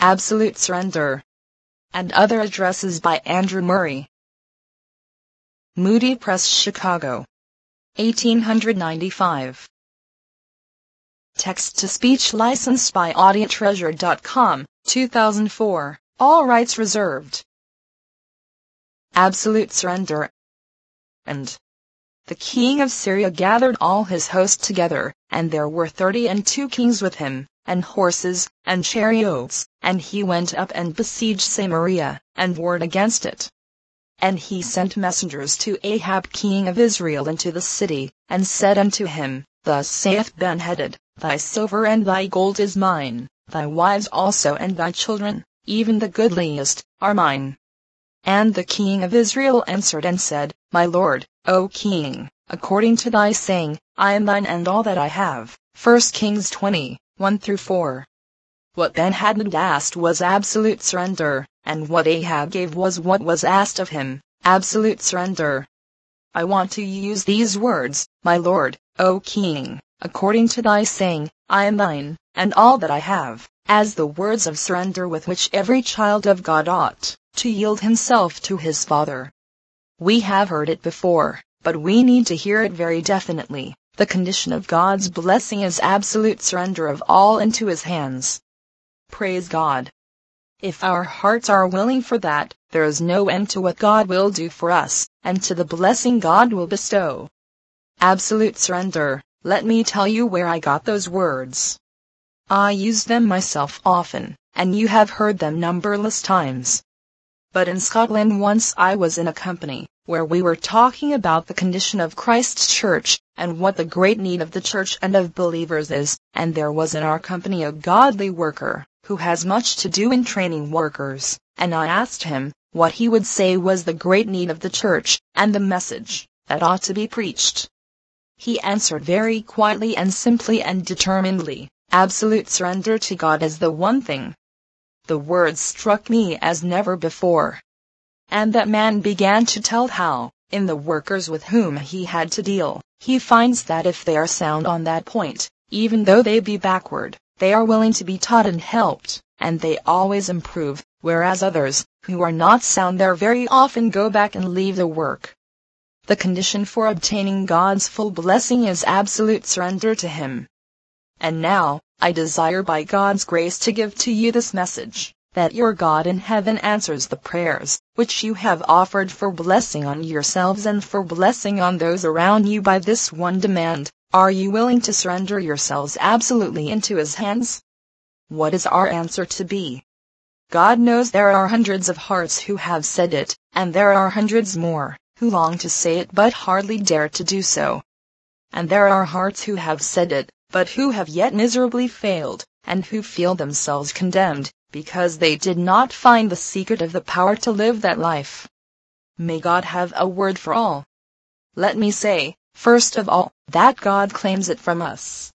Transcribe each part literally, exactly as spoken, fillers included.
Absolute Surrender, and Other Addresses by Andrew Murray. Moody Press, Chicago, eighteen ninety-five. Text-to-speech licensed by audio treasure dot com, two thousand four, all rights reserved. Absolute Surrender. And the king of Syria gathered all his host together, and there were thirty and two kings with him, and horses, and chariots, and he went up and besieged Samaria, and warred against it. And he sent messengers to Ahab king of Israel into the city, and said unto him, Thus saith Ben-Hadad, Thy silver and thy gold is mine, thy wives also and thy children, even the goodliest, are mine. And the king of Israel answered and said, My lord, O king, according to thy saying, I am thine and all that I have. First Kings twenty, one through four. What Ben-Hadad asked was absolute surrender, and what Ahab gave was what was asked of him, absolute surrender. I want to use these words, My lord, O king, according to thy saying, I am thine, and all that I have, as the words of surrender with which every child of God ought to yield himself to his Father. We have heard it before, but we need to hear it very definitely. The condition of God's blessing is absolute surrender of all into his hands. Praise God. If our hearts are willing for that, there is no end to what God will do for us, and to the blessing God will bestow. Absolute surrender. Let me tell you where I got those words. I use them myself often, and you have heard them numberless times. But in Scotland once I was in a company, where we were talking about the condition of Christ's church, and what the great need of the church and of believers is, and there was in our company a godly worker, who has much to do in training workers, and I asked him, what he would say was the great need of the church, and the message that ought to be preached. He answered very quietly and simply and determinedly, absolute surrender to God is the one thing. The words struck me as never before. And that man began to tell how, in the workers with whom he had to deal, he finds that if they are sound on that point, even though they be backward, they are willing to be taught and helped, and they always improve, whereas others, who are not sound there very often go back and leave the work. The condition for obtaining God's full blessing is absolute surrender to Him. And now, I desire by God's grace to give to you this message, that your God in heaven answers the prayers which you have offered for blessing on yourselves and for blessing on those around you by this one demand, are you willing to surrender yourselves absolutely into His hands? What is our answer to be? God knows there are hundreds of hearts who have said it, and there are hundreds more who long to say it but hardly dare to do so. And there are hearts who have said it, but who have yet miserably failed, and who feel themselves condemned, because they did not find the secret of the power to live that life. May God have a word for all. Let me say, first of all, that God claims it from us.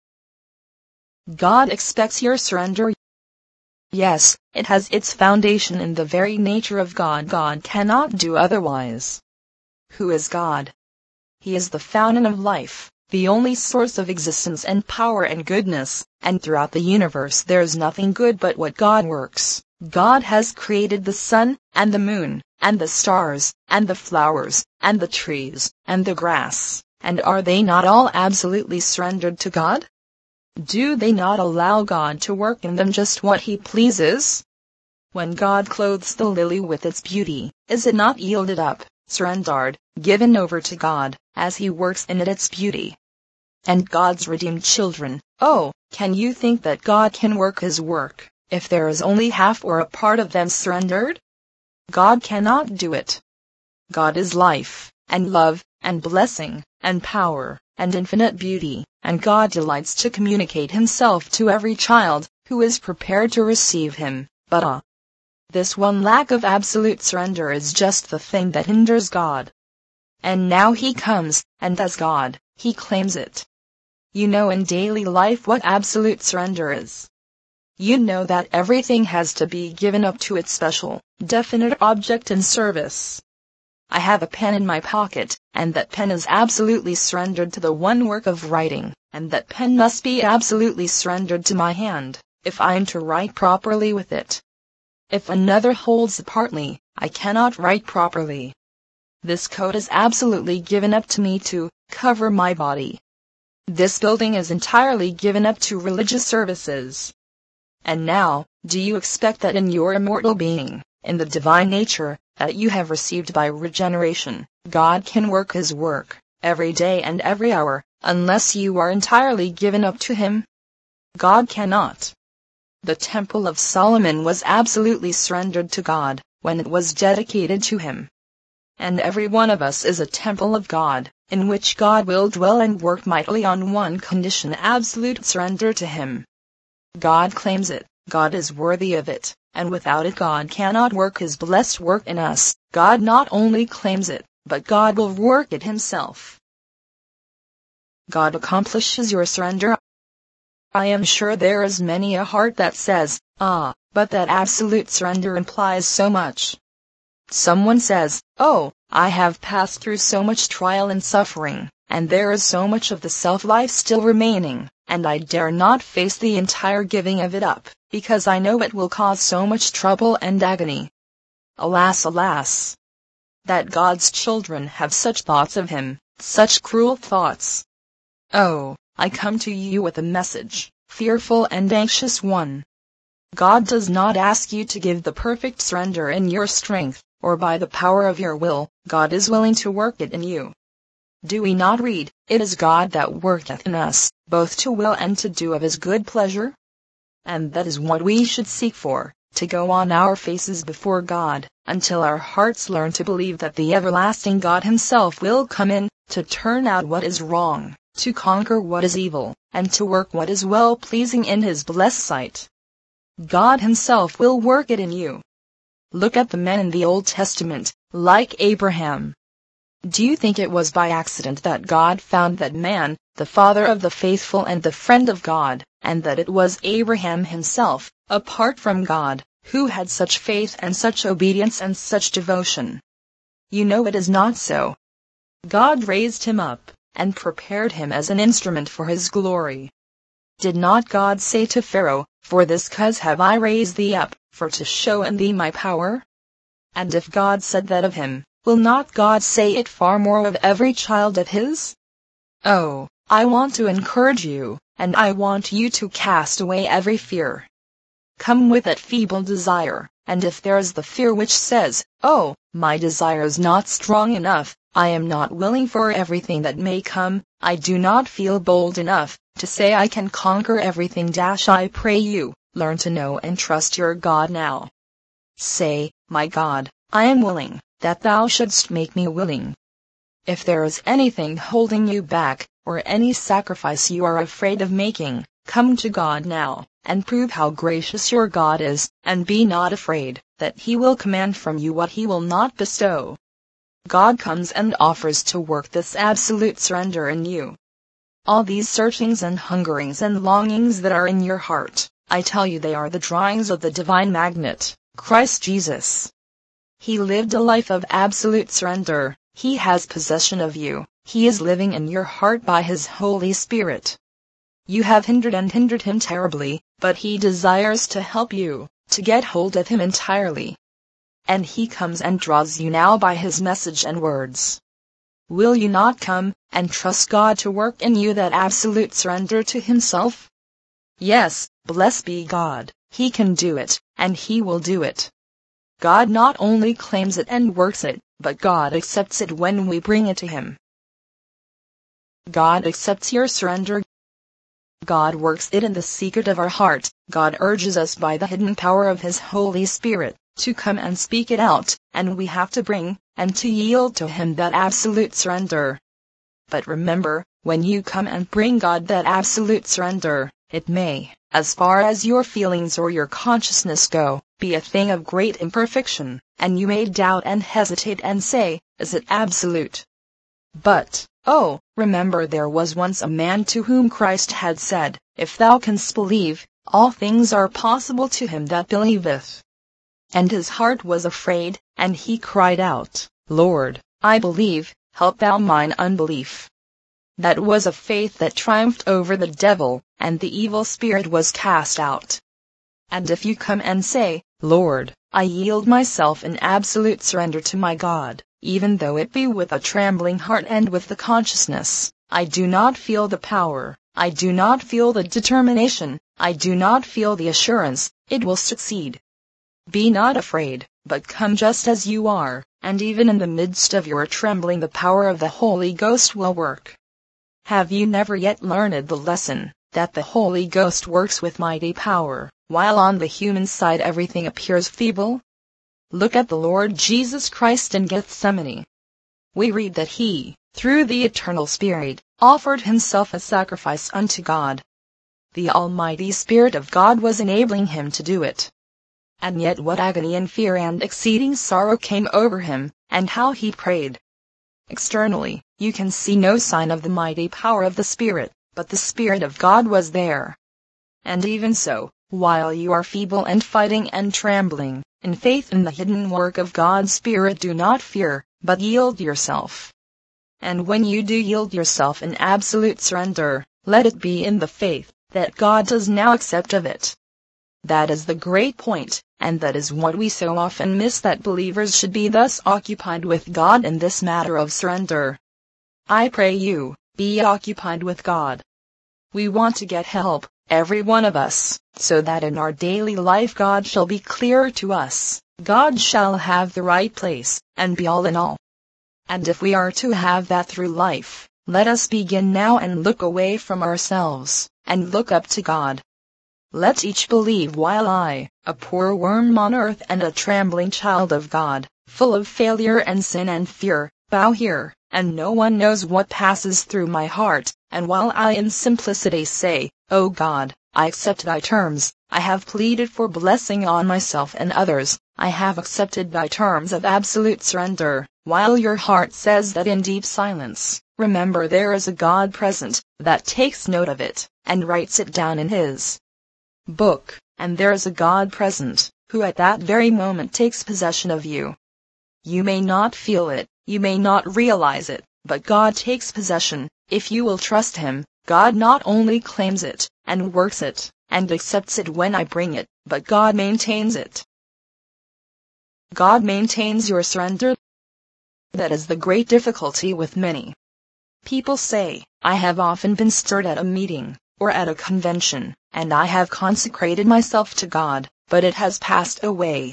God expects your surrender. Yes, it has its foundation in the very nature of God. God cannot do otherwise. Who is God? He is the fountain of life, the only source of existence and power and goodness, and throughout the universe there is nothing good but what God works. God has created the sun, and the moon, and the stars, and the flowers, and the trees, and the grass, and are they not all absolutely surrendered to God? Do they not allow God to work in them just what He pleases? When God clothes the lily with its beauty, is it not yielded up, surrendered, given over to God, as He works in it its beauty? And God's redeemed children, oh, can you think that God can work His work, if there is only half or a part of them surrendered? God cannot do it. God is life, and love, and blessing, and power, and infinite beauty, and God delights to communicate Himself to every child who is prepared to receive Him, but ah, this one lack of absolute surrender is just the thing that hinders God. And now He comes, and as God, He claims it. You know in daily life what absolute surrender is. You know that everything has to be given up to its special, definite object and service. I have a pen in my pocket, and that pen is absolutely surrendered to the one work of writing, and that pen must be absolutely surrendered to my hand, if I am to write properly with it. If another holds it partly, I cannot write properly. This coat is absolutely given up to me to cover my body. This building is entirely given up to religious services. And now, do you expect that in your immortal being, in the divine nature that you have received by regeneration, God can work His work, every day and every hour, unless you are entirely given up to Him? God cannot. The Temple of Solomon was absolutely surrendered to God, when it was dedicated to Him. And every one of us is a temple of God, in which God will dwell and work mightily on one condition: absolute surrender to Him. God claims it, God is worthy of it, and without it God cannot work His blessed work in us. God not only claims it, but God will work it Himself. God accomplishes your surrender. I am sure there is many a heart that says, ah, but that absolute surrender implies so much. Someone says, oh, I have passed through so much trial and suffering, and there is so much of the self-life still remaining, and I dare not face the entire giving of it up, because I know it will cause so much trouble and agony. Alas, alas! That God's children have such thoughts of Him, such cruel thoughts. Oh, I come to you with a message, fearful and anxious one. God does not ask you to give the perfect surrender in your strength, or by the power of your will. God is willing to work it in you. Do we not read, "It is God that worketh in us, both to will and to do of His good pleasure"? And that is what we should seek for, to go on our faces before God, until our hearts learn to believe that the everlasting God Himself will come in, to turn out what is wrong, to conquer what is evil, and to work what is well-pleasing in His blessed sight. God Himself will work it in you. Look at the men in the Old Testament, like Abraham. Do you think it was by accident that God found that man, the father of the faithful and the friend of God, and that it was Abraham himself, apart from God, who had such faith and such obedience and such devotion? You know it is not so. God raised him up, and prepared him as an instrument for His glory. Did not God say to Pharaoh, "For this cause have I raised thee up, for to show in thee my power"? And if God said that of him, will not God say it far more of every child of His? Oh, I want to encourage you, and I want you to cast away every fear. Come with that feeble desire, and if there is the fear which says, "Oh, my desire is not strong enough, I am not willing for everything that may come, I do not feel bold enough to say I can conquer everything," I pray you, learn to know and trust your God now. Say, "My God, I am willing, that Thou shouldst make me willing." If there is anything holding you back, or any sacrifice you are afraid of making, come to God now, and prove how gracious your God is, and be not afraid, that He will command from you what He will not bestow. God comes and offers to work this absolute surrender in you. All these searchings and hungerings and longings that are in your heart, I tell you they are the drawings of the divine magnet, Christ Jesus. He lived a life of absolute surrender. He has possession of you. He is living in your heart by His Holy Spirit. You have hindered and hindered Him terribly, but He desires to help you, to get hold of Him entirely. And He comes and draws you now by His message and words. Will you not come, and trust God to work in you that absolute surrender to Himself? Yes, blessed be God, He can do it, and He will do it. God not only claims it and works it, but God accepts it when we bring it to Him. God accepts your surrender. God works it in the secret of our heart. God urges us by the hidden power of His Holy Spirit to come and speak it out, and we have to bring, and to yield to Him that absolute surrender. But remember, when you come and bring God that absolute surrender, it may, as far as your feelings or your consciousness go, be a thing of great imperfection, and you may doubt and hesitate and say, "Is it absolute?" But, oh, remember there was once a man to whom Christ had said, "If thou canst believe, all things are possible to him that believeth." And his heart was afraid, and he cried out, "Lord, I believe, help thou mine unbelief." That was a faith that triumphed over the devil, and the evil spirit was cast out. And if you come and say, Lord, I yield myself in absolute surrender to my God, even though it be with a trembling heart and with the consciousness, I do not feel the power, I do not feel the determination, I do not feel the assurance, it will succeed. Be not afraid, but come just as you are, and even in the midst of your trembling the power of the Holy Ghost will work. Have you never yet learned the lesson, that the Holy Ghost works with mighty power, while on the human side everything appears feeble? Look at the Lord Jesus Christ in Gethsemane. We read that he, through the eternal Spirit, offered himself a sacrifice unto God. The Almighty Spirit of God was enabling him to do it. And yet what agony and fear and exceeding sorrow came over him, and how he prayed. Externally, you can see no sign of the mighty power of the Spirit, but the Spirit of God was there. And even so, while you are feeble and fighting and trembling, in faith in the hidden work of God's Spirit, do not fear, but yield yourself. And when you do yield yourself in absolute surrender, let it be in the faith that God does now accept of it. That is the great point, and that is what we so often miss, that believers should be thus occupied with God in this matter of surrender. I pray you, be occupied with God. We want to get help, every one of us, so that in our daily life God shall be clearer to us, God shall have the right place, and be all in all. And if we are to have that through life, let us begin now and look away from ourselves, and look up to God. Let each believe, while I, a poor worm on earth and a trembling child of God, full of failure and sin and fear, bow here, and no one knows what passes through my heart, and while I in simplicity say, O God, I accept thy terms, I have pleaded for blessing on myself and others, I have accepted thy terms of absolute surrender, while your heart says that in deep silence, remember there is a God present, that takes note of it, and writes it down in his book, and there is a God present, who at that very moment takes possession of you. You may not feel it, you may not realize it, but God takes possession. If you will trust him, God not only claims it, and works it, and accepts it when I bring it, but God maintains it. God maintains your surrender. That is the great difficulty with many. People say, I have often been stirred at a meeting, or at a convention, and I have consecrated myself to God, but it has passed away.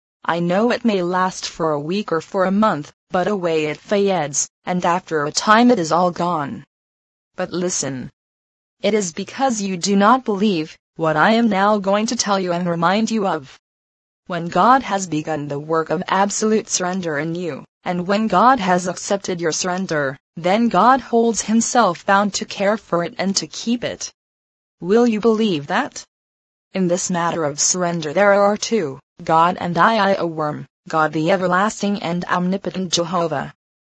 I know it may last for a week or for a month, but away it fades, and after a time it is all gone. But listen. It is because you do not believe what I am now going to tell you and remind you of. When God has begun the work of absolute surrender in you, and when God has accepted your surrender, then God holds himself bound to care for it and to keep it. Will you believe that? In this matter of surrender there are two, God and I, I a worm, God the everlasting and omnipotent Jehovah.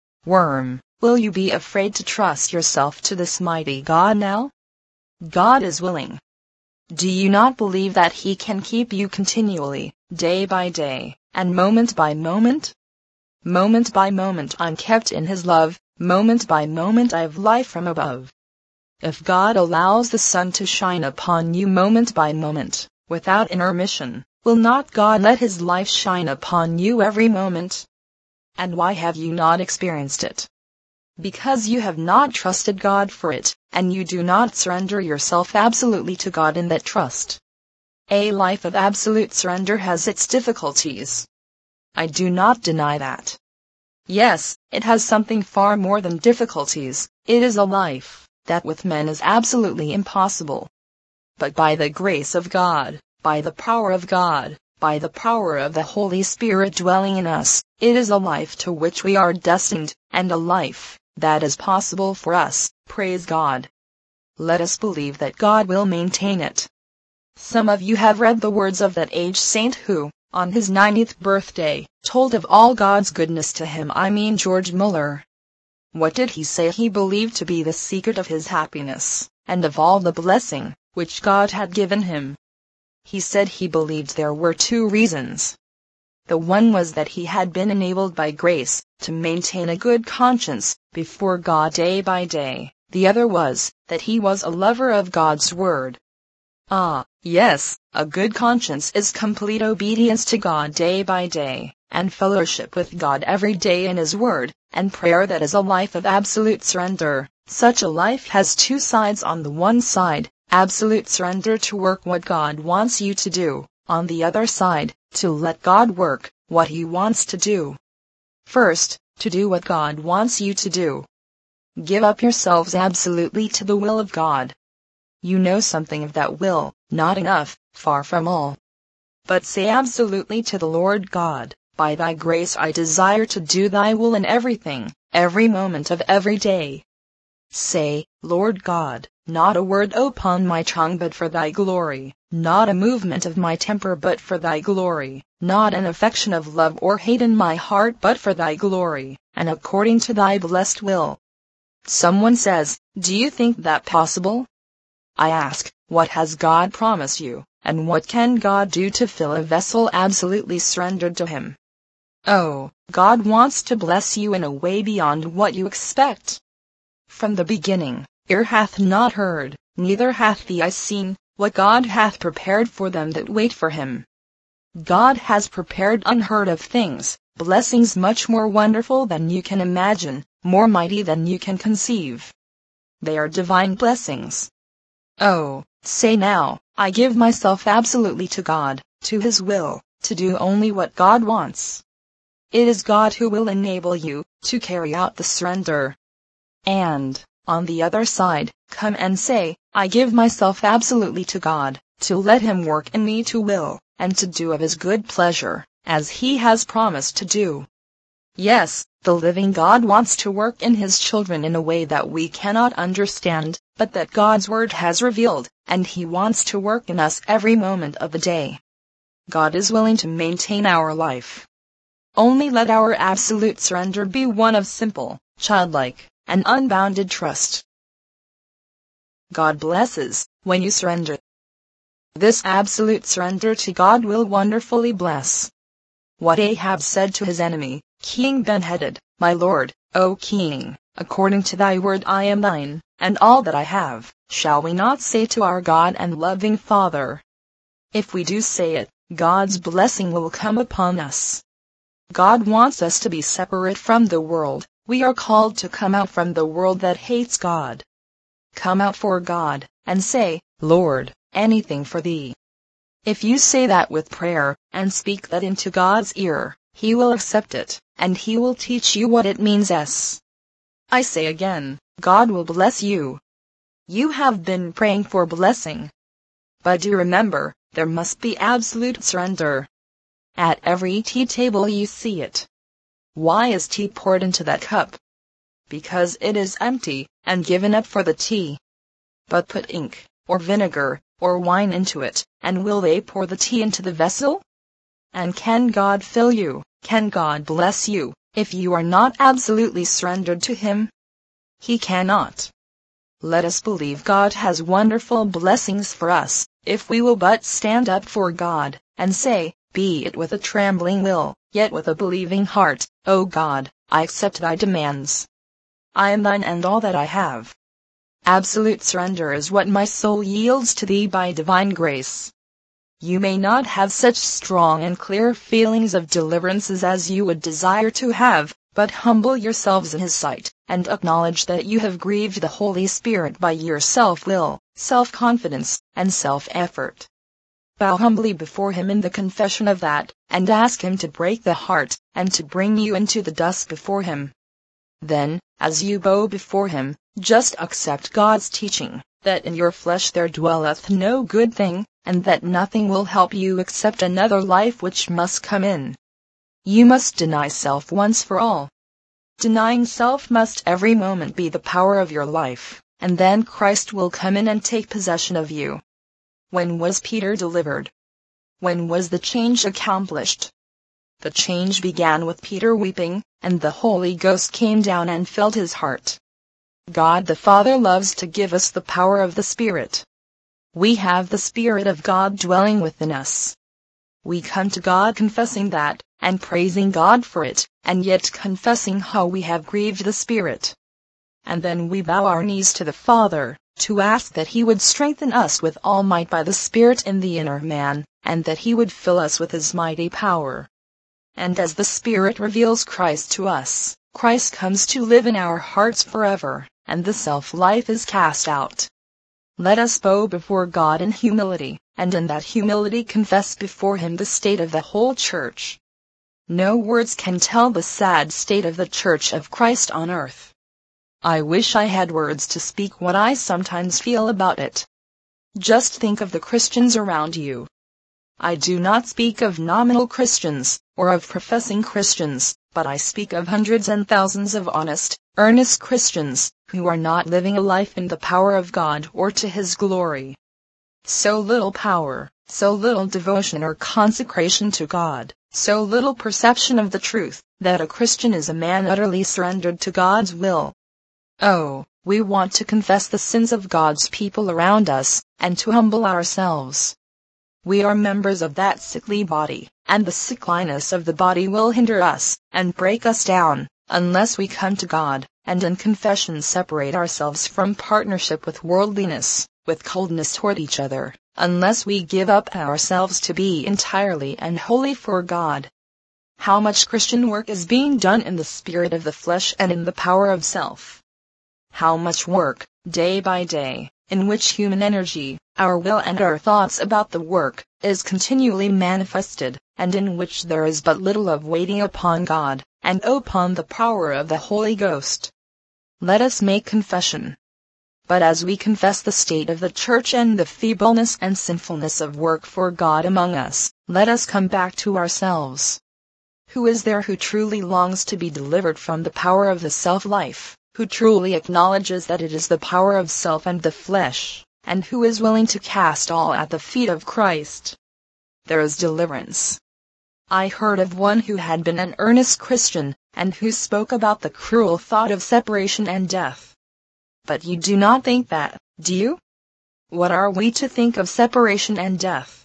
Worm, will you be afraid to trust yourself to this mighty God now? God is willing. Do you not believe that he can keep you continually, day by day, and moment by moment? Moment by moment I'm kept in his love, moment by moment I have life from above. If God allows the sun to shine upon you moment by moment, without intermission, will not God let his life shine upon you every moment? And why have you not experienced it? Because you have not trusted God for it, and you do not surrender yourself absolutely to God in that trust. A life of absolute surrender has its difficulties. I do not deny that. Yes, it has something far more than difficulties. It is a life that with men is absolutely impossible. But by the grace of God, by the power of God, by the power of the Holy Spirit dwelling in us, it is a life to which we are destined, and a life that is possible for us, praise God. Let us believe that God will maintain it. Some of you have read the words of that aged saint who, on his ninetieth birthday, told of all God's goodness to him, I mean George Muller. What did he say he believed to be the secret of his happiness, and of all the blessing which God had given him? He said he believed there were two reasons. The one was that he had been enabled by grace to maintain a good conscience before God day by day. The other was that he was a lover of God's word. Ah, yes, a good conscience is complete obedience to God day by day, and fellowship with God every day in His Word, and prayer that is a life of absolute surrender. Such a life has two sides. On the one side, absolute surrender to work what God wants you to do. On the other side, to let God work what He wants to do. First, to do what God wants you to do. Give up yourselves absolutely to the will of God. You know something of that will, not enough, far from all. But say absolutely to the Lord God, by Thy grace I desire to do Thy will in everything, every moment of every day. Say, Lord God, not a word upon my tongue but for Thy glory, not a movement of my temper but for Thy glory, not an affection of love or hate in my heart but for Thy glory, and according to Thy blessed will. Someone says, do you think that possible? I ask, what has God promised you, and what can God do to fill a vessel absolutely surrendered to Him? Oh, God wants to bless you in a way beyond what you expect. From the beginning, ear hath not heard, neither hath the eye seen, what God hath prepared for them that wait for Him. God has prepared unheard of things, blessings much more wonderful than you can imagine, more mighty than you can conceive. They are divine blessings. Oh, say now, I give myself absolutely to God, to His will, to do only what God wants. It is God who will enable you to carry out the surrender. And, on the other side, come and say, I give myself absolutely to God, to let Him work in me to will, and to do of His good pleasure, as He has promised to do. Yes, the living God wants to work in His children in a way that we cannot understand, but that God's Word has revealed, and He wants to work in us every moment of the day. God is willing to maintain our life. Only let our absolute surrender be one of simple, childlike, and unbounded trust. God blesses when you surrender. This absolute surrender to God will wonderfully bless. What Ahab said to his enemy, King Ben-Hadad, my lord, O king, according to thy word I am thine, and all that I have, shall we not say to our God and loving Father? If we do say it, God's blessing will come upon us. God wants us to be separate from the world. We are called to come out from the world that hates God. Come out for God, and say, Lord, anything for Thee. If you say that with prayer, and speak that into God's ear, He will accept it, and He will teach you what it means. Yes. I say again, God will bless you. You have been praying for blessing. But do remember, there must be absolute surrender. At every tea table you see it. Why is tea poured into that cup? Because it is empty, and given up for the tea. But put ink, or vinegar, or wine into it, and will they pour the tea into the vessel? And can God fill you, can God bless you, if you are not absolutely surrendered to Him? He cannot. Let us believe God has wonderful blessings for us, if we will but stand up for God, and say, be it with a trembling will, yet with a believing heart, O God, I accept Thy demands. I am Thine and all that I have. Absolute surrender is what my soul yields to Thee by divine grace. You may not have such strong and clear feelings of deliverances as you would desire to have, but humble yourselves in His sight, and acknowledge that you have grieved the Holy Spirit by your self-will, self-confidence, and self-effort. Bow humbly before Him in the confession of that, and ask Him to break the heart, and to bring you into the dust before Him. Then, as you bow before Him, just accept God's teaching, that in your flesh there dwelleth no good thing, and that nothing will help you except another life which must come in. You must deny self once for all. Denying self must every moment be the power of your life, and then Christ will come in and take possession of you. When was Peter delivered? When was the change accomplished? The change began with Peter weeping, and the Holy Ghost came down and filled his heart. God the Father loves to give us the power of the Spirit. We have the Spirit of God dwelling within us. We come to God confessing that, and praising God for it, and yet confessing how we have grieved the Spirit. And then we bow our knees to the Father, to ask that he would strengthen us with all might by the Spirit in the inner man, and that he would fill us with his mighty power. And as the Spirit reveals Christ to us, Christ comes to live in our hearts forever, and the self-life is cast out. Let us bow before God in humility, and in that humility confess before him the state of the whole church. No words can tell the sad state of the Church of Christ on earth. I wish I had words to speak what I sometimes feel about it. Just think of the Christians around you. I do not speak of nominal Christians, or of professing Christians, but I speak of hundreds and thousands of honest, earnest Christians, who are not living a life in the power of God or to his glory. So little power, so little devotion or consecration to God, so little perception of the truth, that a Christian is a man utterly surrendered to God's will. Oh, we want to confess the sins of God's people around us, and to humble ourselves. We are members of that sickly body, and the sickliness of the body will hinder us, and break us down, unless we come to God, and in confession separate ourselves from partnership with worldliness, with coldness toward each other, unless we give up ourselves to be entirely and wholly for God. How much Christian work is being done in the spirit of the flesh and in the power of self! How much work, day by day, in which human energy, our will and our thoughts about the work, is continually manifested, and in which there is but little of waiting upon God, and upon the power of the Holy Ghost. Let us make confession. But as we confess the state of the church and the feebleness and sinfulness of work for God among us, let us come back to ourselves. Who is there who truly longs to be delivered from the power of the self-life? Who truly acknowledges that it is the power of self and the flesh, and who is willing to cast all at the feet of Christ? There is deliverance. I heard of one who had been an earnest Christian, and who spoke about the cruel thought of separation and death. But you do not think that, do you? What are we to think of separation and death?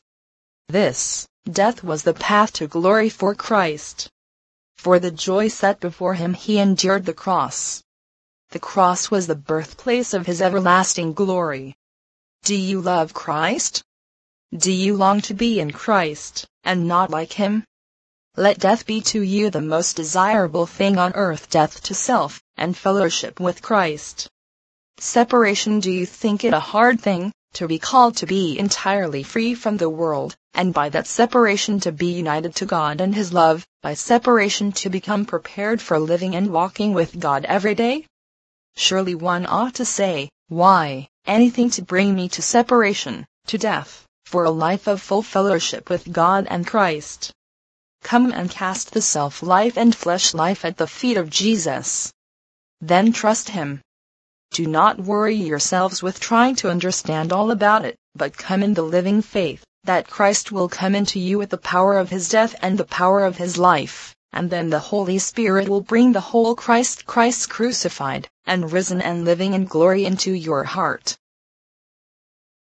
This, death was the path to glory for Christ. For the joy set before him he endured the cross. The cross was the birthplace of his everlasting glory. Do you love Christ? Do you long to be in Christ, and not like him? Let death be to you the most desirable thing on earth, death to self, and fellowship with Christ. Separation, do you think it a hard thing, to be called to be entirely free from the world, and by that separation to be united to God and his love, by separation to become prepared for living and walking with God every day? Surely one ought to say, why, anything to bring me to separation, to death, for a life of full fellowship with God and Christ. Come and cast the self-life and flesh-life at the feet of Jesus. Then trust him. Do not worry yourselves with trying to understand all about it, but come in the living faith, that Christ will come into you with the power of his death and the power of his life. And then the Holy Spirit will bring the whole Christ, Christ crucified, and risen and living in glory into your heart.